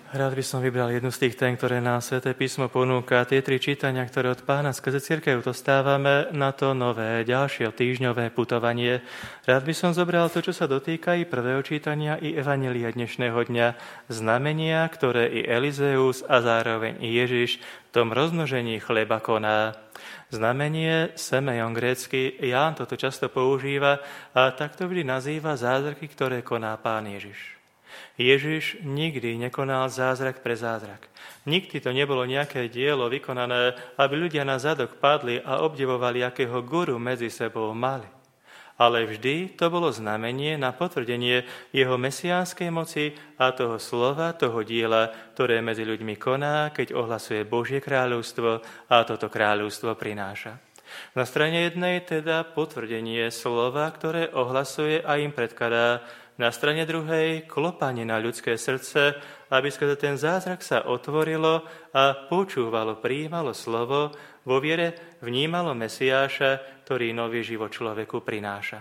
Rád by som vybral jednu z tých tém, ktoré nám Sväté písmo ponúka. Tie 3 čítania, ktoré od Pána skrze cirkev dostávame na to nové, ďalšie týždňové putovanie. Rád by som zobral to, čo sa dotýka i prvého čítania, i evanjelia dnešného dňa. Znamenia, ktoré i Elizeus a zároveň i Ježiš v tom rozmnožení chleba koná. Znamenie semeion grécky, Ján toto často používa a takto vždy nazýva zázraky, ktoré koná Pán Ježiš. Ježiš nikdy nekonal zázrak pre zázrak. Nikdy to nebolo nejaké dielo vykonané, aby ľudia na zadok padli a obdivovali, akého guru medzi sebou mali. Ale vždy to bolo znamenie na potvrdenie jeho mesiánskej moci a toho slova, toho diela, ktoré medzi ľuďmi koná, keď ohlasuje Božie kráľovstvo a toto kráľovstvo prináša. Na strane jednej teda potvrdenie slova, ktoré ohlasuje a im predkladá. Na strane druhej klopanie na ľudské srdce, aby skrze ten zázrak sa otvorilo a počúvalo, prijímalo slovo, vo viere vnímalo Mesiáša, ktorý nový život človeku prináša.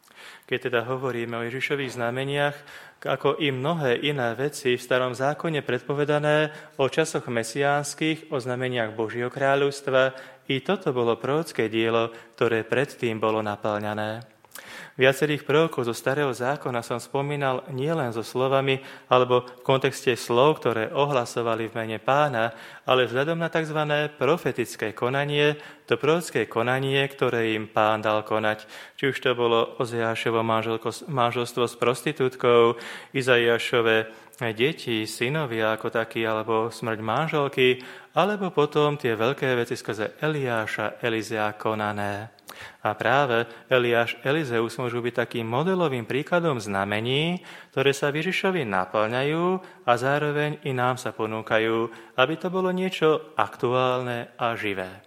Keď teda hovoríme o Ježišových znameniach, ako i mnohé iné veci v Starom zákone predpovedané o časoch mesiánskych, o znameniach Božieho kráľovstva, i toto bolo prorocké dielo, ktoré predtým bolo naplňané. Viacerých prorokov zo Starého zákona som spomínal nielen so slovami alebo v kontexte slov, ktoré ohlasovali v mene Pána, ale vzhľadom na tzv. Profetické konanie, to prorocké konanie, ktoré im Pán dal konať. Či už to bolo Ozeášovo manželstvo s prostitútkou, Izaiášove deti, synovia ako takí, alebo smrť manželky, alebo potom tie veľké veci skrze Eliáša, Elizea konané. A práve Eliáš, Elizeus môžu byť takým modelovým príkladom znamení, ktoré sa Ježišovi naplňajú a zároveň i nám sa ponúkajú, aby to bolo niečo aktuálne a živé.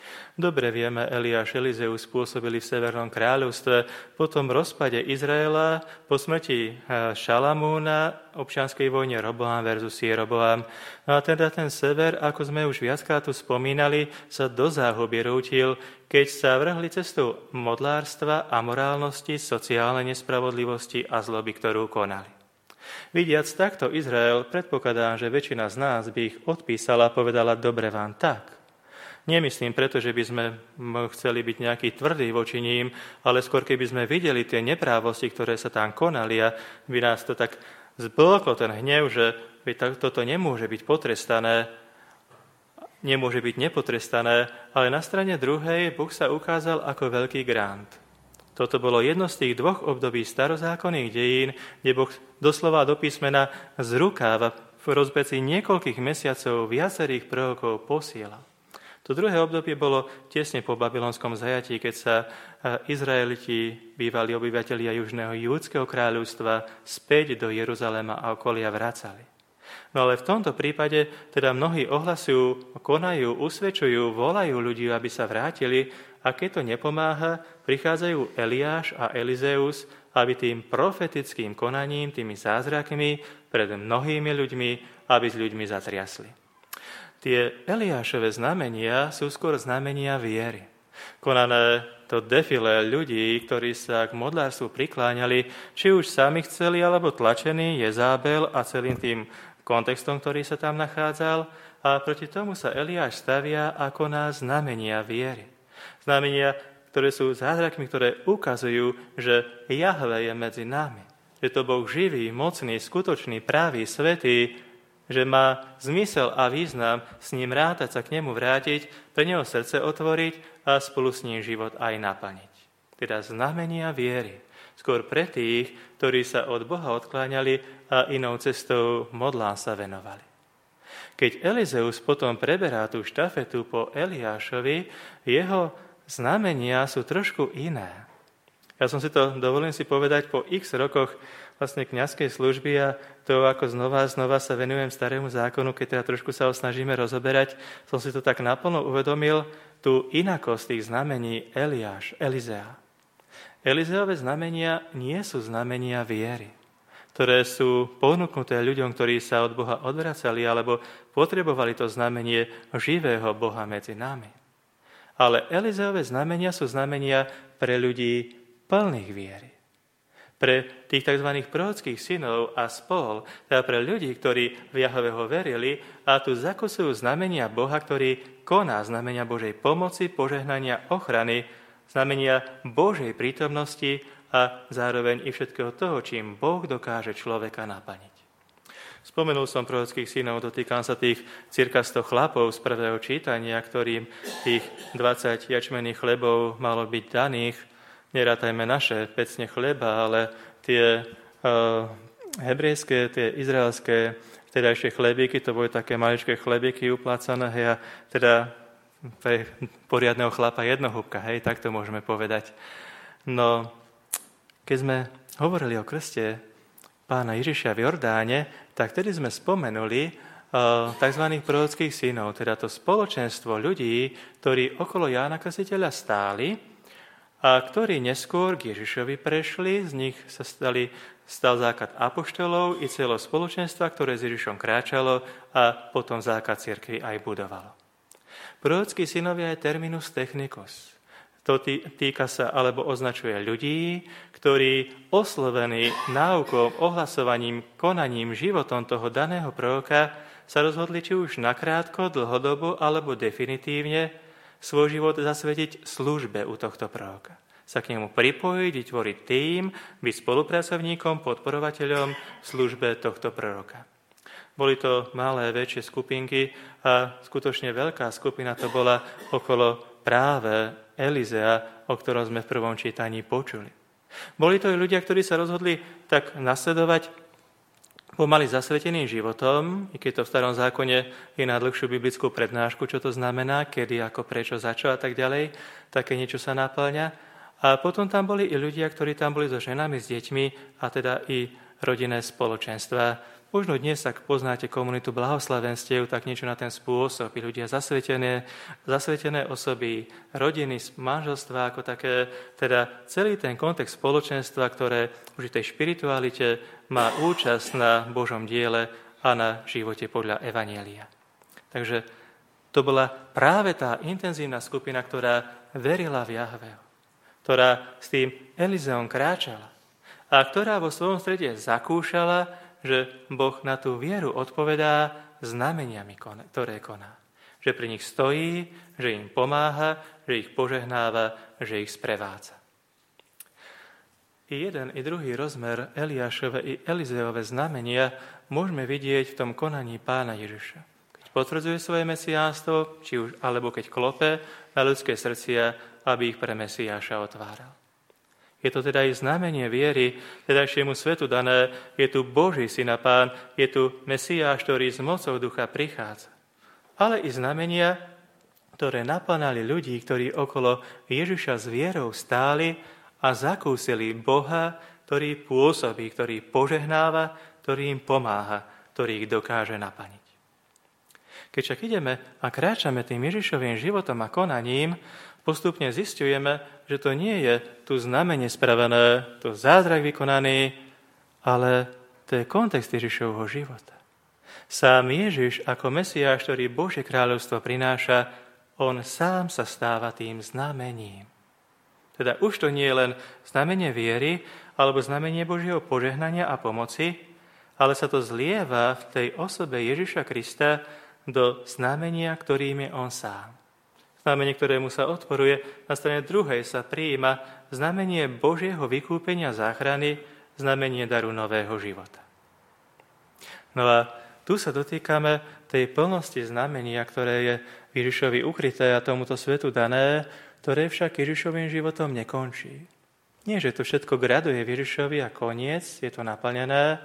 Dobre vieme, Eliáš, Elizeus pôsobili v Severnom kráľovstve, po tom rozpade Izraela, po smrti Šalamúna, občianskej vojne Roboám versus Jeroboám. No a teda ten sever, ako sme už viackrát tu spomínali, sa do záhuby rútil, keď sa vrhli cestou modlárstva a morálnosti, sociálnej nespravodlivosti a zloby, ktorú konali. Vidiac takto Izrael, predpokladám, že väčšina z nás by ich odpísala a povedala, dobre vám tak. Nemyslím preto, že by sme chceli byť nejaký tvrdý voči ním, ale skôr keby sme videli tie neprávosti, ktoré sa tam konali a by nás to tak zbloklo ten hnev, že toto nemôže byť potrestané, nemôže byť nepotrestané, ale na strane druhej Boh sa ukázal ako veľký grant. Toto bolo jedno z tých 2 období starozákonných dejín, kde Boh doslova do písmena z rukáva v rozbeci niekoľkých mesiacov viacerých prorokov posielal. To druhé obdobie bolo tesne po babylonskom zajatí, keď sa Izraeliti, bývalí obyvatelia južného Júdskeho kráľovstva, späť do Jeruzalema a okolia vracali. No ale v tomto prípade teda mnohí ohlasujú, konajú, usvedčujú, volajú ľudí, aby sa vrátili a keď to nepomáha, prichádzajú Eliáš a Elizeus, aby tým profetickým konaním, tými zázrakmi pred mnohými ľuďmi, aby s ľuďmi zatriasli. Tie Eliášove znamenia sú skôr znamenia viery. Konané to defilé ľudí, ktorí sa k modlárstvu prikláňali, či už sami chceli, alebo tlačení Jezábel a celým tým kontextom, ktorý sa tam nachádzal. A proti tomu sa Eliáš stavia a koná znamenia viery. Znamenia, ktoré sú zázrakmi, ktoré ukazujú, že Jahve je medzi nami. Že to Boh živý, mocný, skutočný, pravý, svätý, že má zmysel a význam s ním rátať, sa k nemu vrátiť, pre neho srdce otvoriť a spolu s ním život aj naplniť. Teda znamenia viery. Skôr pre tých, ktorí sa od Boha odkláňali a inou cestou modlám sa venovali. Keď Elizeus potom preberá tú štafetu po Eliášovi, jeho znamenia sú trošku iné. Ja som si to, dovolím si povedať, po x rokoch vlastne kňazskej služby a to, ako znova sa venujem starému zákonu, keď teda trošku sa ho snažíme rozoberať, som si to tak naplno uvedomil, tú inakosť tých znamení Elizea. Elizeove znamenia nie sú znamenia viery, ktoré sú ponúknuté ľuďom, ktorí sa od Boha odvracali alebo potrebovali to znamenie živého Boha medzi nami. Ale Elizeove znamenia sú znamenia pre ľudí plných viery. Pre tých tzv. Prorockých synov a spol, teda pre ľudí, ktorí v Jahveho verili a tu zakusujú znamenia Boha, ktorý koná znamenia Božej pomoci, požehnania, ochrany, znamenia Božej prítomnosti a zároveň i všetkého toho, čím Boh dokáže človeka naplniť. Spomenul som prorockých synov, dotýkam sa tých cirka 100 chlapov z prvého čítania, ktorým tých 20 jačmenných chlebov malo byť daných. Nerátajme naše pecne chleba, ale tie hebrejské, tie izraelské vtedajšie chlebíky, to boli také maličké chlebíky uplácané, a teda pre poriadneho chlapa jednohúbka, tak to môžeme povedať. No, keď sme hovorili o krste pána Ježiša v Jordáne, tak tedy sme spomenuli tzv. Prorockých synov, teda to spoločenstvo ľudí, ktorí okolo Jána Krstiteľa stáli, a ktorí neskôr k Ježišovi prešli, z nich sa stal základ apoštolov i celého spoločenstva, ktoré s Ježišom kráčalo a potom základ cirkvi aj budovalo. Prorockí synovia je terminus technicus. To týka sa alebo označuje ľudí, ktorí oslovení náukou, ohlasovaním, konaním, životom toho daného proroka sa rozhodli či už nakrátko, dlhodobo alebo definitívne svoj život zasvetiť službe u tohto proroka. Sa k nemu pripojiť, vytvoriť tým, byť spolupracovníkom, podporovateľom v službe tohto proroka. Boli to malé, väčšie skupinky a skutočne veľká skupina to bola okolo práve Elizea, o ktorom sme v prvom čítaní počuli. Boli to i ľudia, ktorí sa rozhodli tak nasledovať pomaly zasveteným životom, i keď to v starom zákone je na dlhšiu biblickú prednášku, čo to znamená, kedy, ako, prečo, za čo a tak ďalej, také niečo sa naplňa. A potom tam boli i ľudia, ktorí tam boli so ženami, s deťmi a teda i rodinné spoločenstva. Možno dnes, ak poznáte komunitu blahoslavenstiev, tak niečo na ten spôsob. I ľudia zasvetené osoby, rodiny, manželstva, ako také, teda celý ten kontext spoločenstva, ktoré už v tej špiritualite má účasť na Božom diele a na živote podľa Evanjelia. Takže to bola práve tá intenzívna skupina, ktorá verila v Jahveho, ktorá s tým Elizeom kráčala a ktorá vo svojom strede zakúšala, že Boh na tú vieru odpovedá znameniami, ktoré koná. Že pri nich stojí, že im pomáha, že ich požehnáva, že ich sprevádza. I jeden, i druhý rozmer Eliášove i Elizeove znamenia môžeme vidieť v tom konaní pána Ježiša. Keď potvrdzuje svoje mesiánstvo, či už, alebo keď klope na ľudské srdcia, aby ich pre Mesiáša otváral. Je to teda aj znamenie viery, tedajšiemu svetu dané, je tu Boží Syn a Pán, je tu Mesiáš, ktorý s mocou ducha prichádza. Ale i znamenia, ktoré naplňali ľudí, ktorí okolo Ježiša s vierou stáli a zakúsili Boha, ktorý pôsobí, ktorý požehnáva, ktorý im pomáha, ktorý ich dokáže naplniť. Keď však ideme a kráčame tým Ježišovým životom a konaním, postupne zisťujeme, že to nie je tu znamenie spravené, tu zázrak vykonaný, ale to je kontext Ježišovho života. Sám Ježiš ako Mesiáš, ktorý Božie kráľovstvo prináša, on sám sa stáva tým znamením. Teda už to nie je len znamenie viery alebo znamenie Božieho požehnania a pomoci, ale sa to zlieva v tej osobe Ježiša Krista do znamenia, ktorým je on sám. Znamenie, ktorému sa odporuje, na strane druhej sa prijíma znamenie Božieho vykúpenia záchrany, znamenie daru nového života. No a tu sa dotýkame tej plnosti znamenia, ktoré je Ježišovi ukryté a tomuto svetu dané, ktoré však Ježišovým životom nekončí. Nie, že to všetko graduje v Ježišovi a koniec, je to naplnené,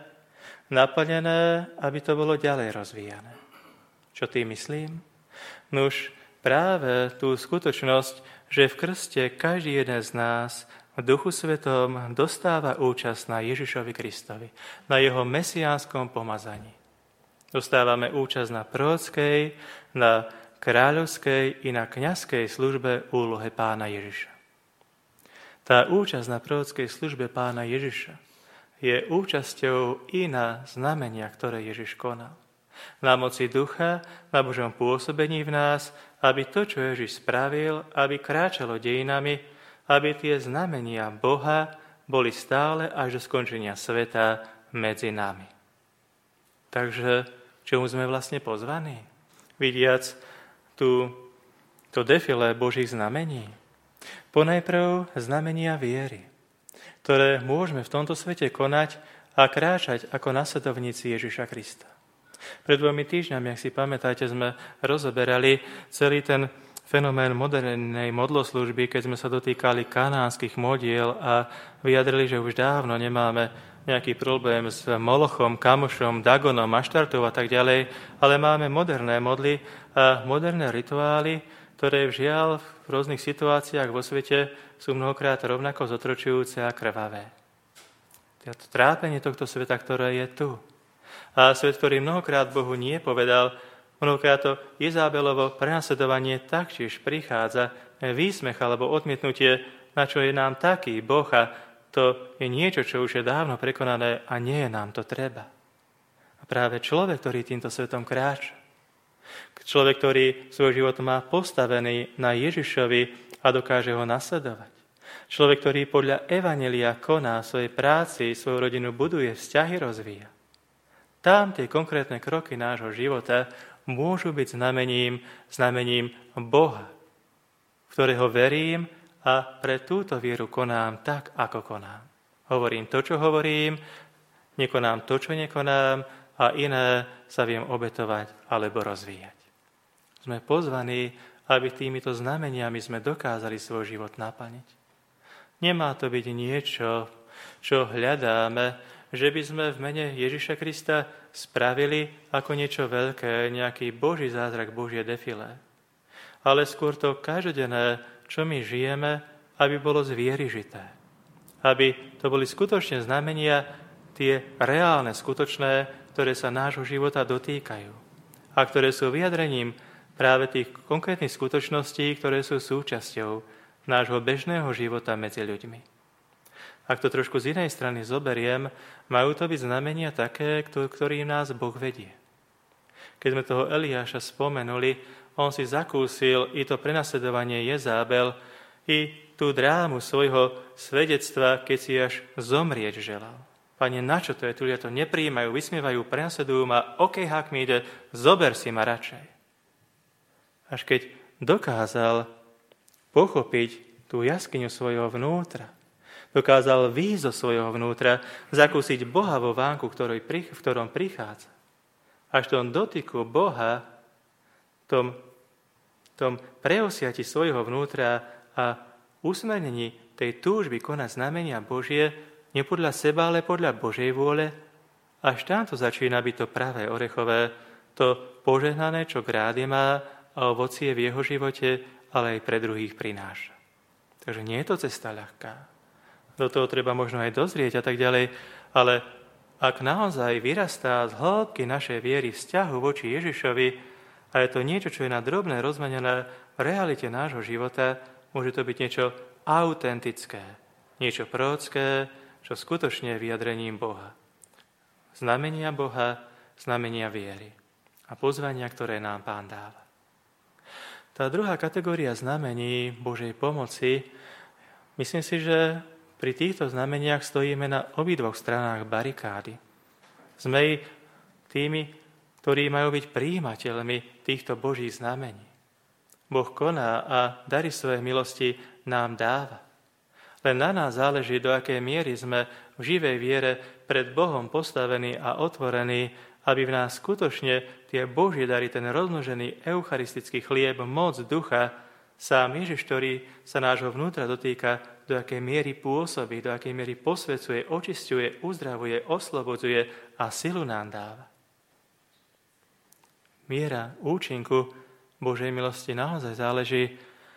aby to bolo ďalej rozvíjané. Čo tým myslím? Nuž, práve tú skutočnosť, že v krste každý jeden z nás v Duchu Svetom dostáva účasť na Ježišovi Kristovi, na jeho mesiánskom pomazaní. Dostávame účasť na prorockej, na kráľovskej i na kňazskej službe úlohe pána Ježiša. Tá účasť na prorockej službe pána Ježiša je účasťou i na znamenia, ktoré Ježiš konal. Na moci ducha, na Božom pôsobení v nás, aby to, čo Ježiš spravil, aby kráčalo dejinami, aby tie znamenia Boha boli stále až do skončenia sveta medzi nami. Takže čomu sme vlastne pozvaní? Vidiac to defilé Božích znamení. Ponajprv znamenia viery, ktoré môžeme v tomto svete konať a kráčať ako nasledovníci Ježiša Krista. Pred 2 týždňami, ak si pamätáte, sme rozoberali celý ten fenomén modernej modloslúžby, keď sme sa dotýkali kanánskych modiel a vyjadrili, že už dávno nemáme nejaký problém s Molochom, Kamošom, Dagonom, Aštartou a tak ďalej, ale máme moderné modly a moderné rituály, ktoré žiaľ v rôznych situáciách vo svete sú mnohokrát rovnako zotročujúce a krvavé. To trápenie tohto sveta, ktoré je tu. A svet, ktorý mnohokrát Bohu nie povedal, mnohokrát to Jezábelovo prenasledovanie taktiež prichádza, výsmech alebo odmietnutie, na čo je nám taký Boh, a to je niečo, čo už je dávno prekonané a nie je nám to treba. A práve človek, ktorý týmto svetom kráča, človek, ktorý svoj život má postavený na Ježišovi a dokáže ho nasledovať. Človek, ktorý podľa evanjelia koná svojej práci, svoju rodinu buduje, vzťahy rozvíja. Tam tie konkrétne kroky nášho života môžu byť znamením Boha, v ktorého verím a pre túto vieru konám tak, ako konám. Hovorím to, čo hovorím, nekonám to, čo nekonám a iné sa viem obetovať alebo rozvíjať. Sme pozvaní, aby týmito znameniami sme dokázali svoj život naplniť. Nemá to byť niečo, čo hľadáme, že by sme v mene Ježiša Krista spravili ako niečo veľké, nejaký Boží zázrak, Božie defilé. Ale skôr to každodenné, čo my žijeme, aby bolo z viery žité. Aby to boli skutočne znamenia, tie reálne, skutočné, ktoré sa nášho života dotýkajú. A ktoré sú vyjadrením práve tých konkrétnych skutočností, ktoré sú súčasťou nášho bežného života medzi ľuďmi. Ak to trošku z inej strany zoberiem, majú to byť znamenia také, ktorým nás Boh vedie. Keď sme toho Eliáša spomenuli, on si zakúsil i to prenasledovanie Jezábel, i tú drámu svojho svedectva, keď si až zomrieť želal. Pane, na čo to je? Tu ľudia to neprijímajú, vysmievajú, prenasledujú ma, hák mi ide, zober si ma radšej. Až keď dokázal pochopiť tú jaskyňu svojho vnútra, dokázal výjsť zo svojho vnútra, zakúsiť Boha vo vánku, v ktorom prichádza. Až v tom dotyku Boha, v tom preosiati svojho vnútra a usmernení tej túžby konať znamenia Božie, nie podľa seba, ale podľa Božej vôle, až tam to začína byť to pravé orechové, to požehnané, čo grády má a ovocie v jeho živote, ale aj pre druhých prináša. Takže nie je to cesta ľahká. Do toho treba možno aj dozrieť a tak ďalej, ale ak naozaj vyrastá z hĺbky našej viery vzťahu voči Ježišovi a je to niečo, čo je na drobné rozmenené v realite nášho života, môže to byť niečo autentické, niečo prorocké, čo skutočne je vyjadrením Boha. Znamenia Boha, znamenia viery a pozvania, ktoré nám Pán dáva. Tá druhá kategória znamení Božej pomoci, myslím si, že pri týchto znameniach stojíme na obidvoch stranách barikády. Sme tými, ktorí majú byť prijímateľmi týchto Božích znamení. Boh koná a dary svojej milosti nám dáva. Len na nás záleží, do akej miery sme v živej viere pred Bohom postavení a otvorení, aby v nás skutočne tie Božie dary, ten rozmnožený eucharistický chlieb, moc ducha, sám Ježiš, ktorý sa nášho vnútra dotýka, do akej miery pôsobí, do akej miery posvecuje, očisťuje, uzdravuje, oslobodzuje a silu nám dáva. Miera účinku Božej milosti naozaj záleží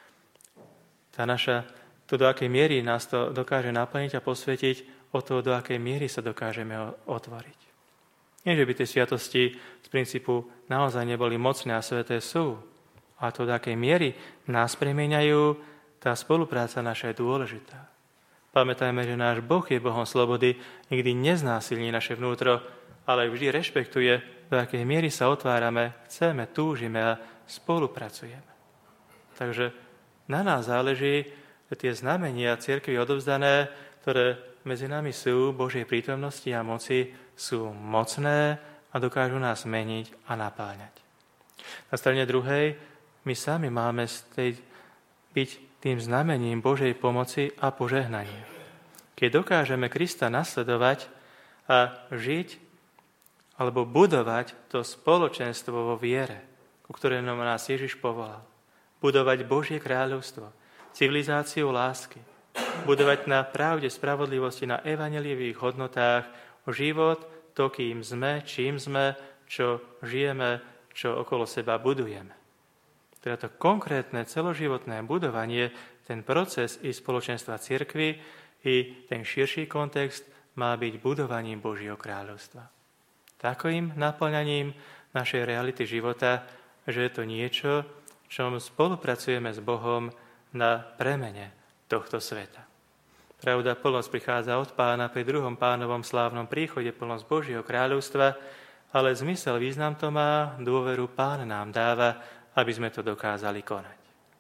to, do akej miery nás to dokáže naplniť a posvetiť, od toho, do akej miery sa dokážeme otvoriť. Nie, že by tie sviatosti z princípu naozaj neboli mocné a sväté sú, a to, do akej miery nás premieňajú, tá spolupráca naša je dôležitá. Pamätajme, že náš Boh je Bohom slobody, nikdy neznásilní naše vnútro, ale vždy rešpektuje, do akej miery sa otvárame, chceme, túžime a spolupracujeme. Takže na nás záleží, že tie znamenia cirkvi odovzdané, ktoré medzi nami sú Božej prítomnosti a moci, sú mocné a dokážu nás meniť a napáľať. Na strane druhej my sami máme byť tým znamením Božej pomoci a požehnania. Keď dokážeme Krista nasledovať a žiť alebo budovať to spoločenstvo vo viere, ku ktorému nás Ježiš povolal. Budovať Božie kráľovstvo, civilizáciu lásky, budovať na pravde, spravodlivosti, na evanjeliových hodnotách život, to, kým sme, čím sme, čo žijeme, čo okolo seba budujeme. Teda to konkrétne celoživotné budovanie, ten proces i spoločenstva cirkvi, i ten širší kontext má byť budovaním Božieho kráľovstva. Takým naplňaním našej reality života, že je to niečo, v čom spolupracujeme s Bohom na premene tohto sveta. Pravda, plnosť prichádza od Pána pri druhom Pánovom slávnom príchode, plnosť Božieho kráľovstva, ale zmysel, význam to má, dôveru Pán nám dáva, aby sme to dokázali konať.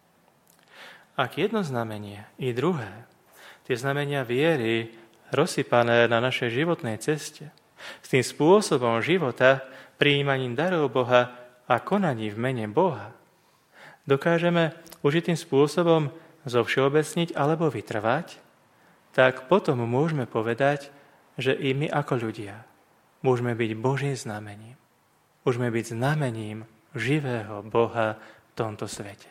Ak jedno znamenie i druhé, tie znamenia viery rozsypané na našej životnej ceste, s tým spôsobom života, prijímaním darov Boha a konaním v mene Boha, dokážeme určitým spôsobom zovšeobecniť alebo vytrvať, tak potom môžeme povedať, že i my ako ľudia môžeme byť Božím znamením. Môžeme byť znamením živého Boha v tomto svete.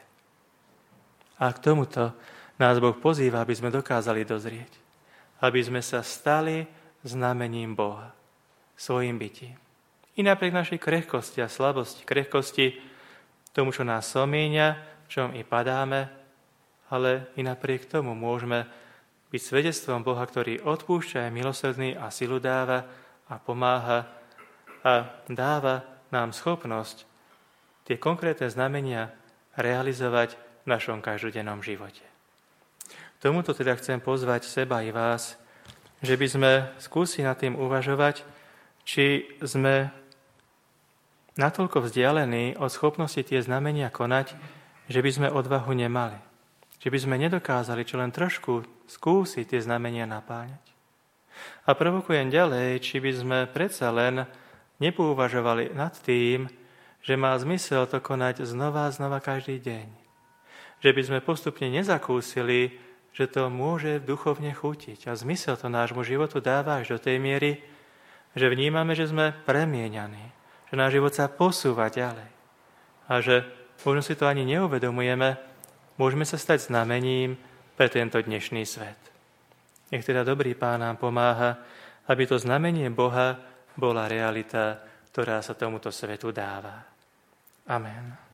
A k tomuto nás Boh pozýva, aby sme dokázali dozrieť. Aby sme sa stali znamením Boha svojim bytím. I napriek našej krehkosti a slabosti, krehkosti tomu, čo nás somíňa, v čom i padáme, ale i napriek tomu môžeme byť svedectvom Boha, ktorý odpúšťa, je milosrdný a silu dáva a pomáha a dáva nám schopnosť tie konkrétne znamenia realizovať v našom každodennom živote. Tomuto teda chcem pozvať seba i vás, že by sme skúsili nad tým uvažovať, či sme natoľko vzdialení od schopnosti tie znamenia konať, že by sme odvahu nemali. Či by sme nedokázali čo len trošku skúsiť tie znamenia napáňať. A provokujem ďalej, či by sme predsa len nepouvažovali nad tým, že má zmysel to konať znova a znova každý deň. Že by sme postupne nezakúsili, že to môže duchovne chutiť. A zmysel to nášmu životu dáva až do tej miery, že vnímame, že sme premieňaní, že náš život sa posúva ďalej. A že možno si to ani neuvedomujeme, môžeme sa stať znamením pre tento dnešný svet. Nech teda dobrý Pán nám pomáha, aby to znamenie Boha bola realita, ktorá sa tomuto svetu dáva. Amen.